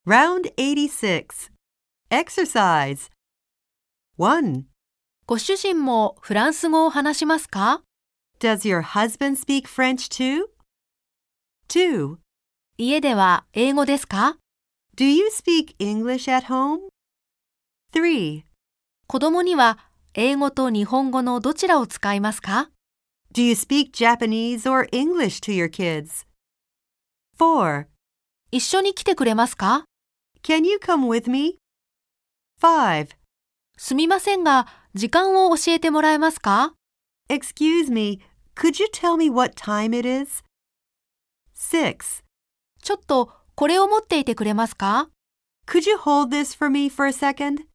Round 86. Exercise. 1. ご主人もフランス語を話しますか？ Does your husband speak French too? 2. 家では英語ですか？ Do you speak English at home? 3. 子供には英語と日本語のどちらを使いますか？ Do you speak Japanese or English to your kids? 4. 一緒に来てくれますか？ Can you come with me? 5. すみませんが、時間を教えてもらえますか？ Excuse me, could you tell me what time it is? 6. ちょっとこれを持っていてくれますか？ Could you hold this for me for a second?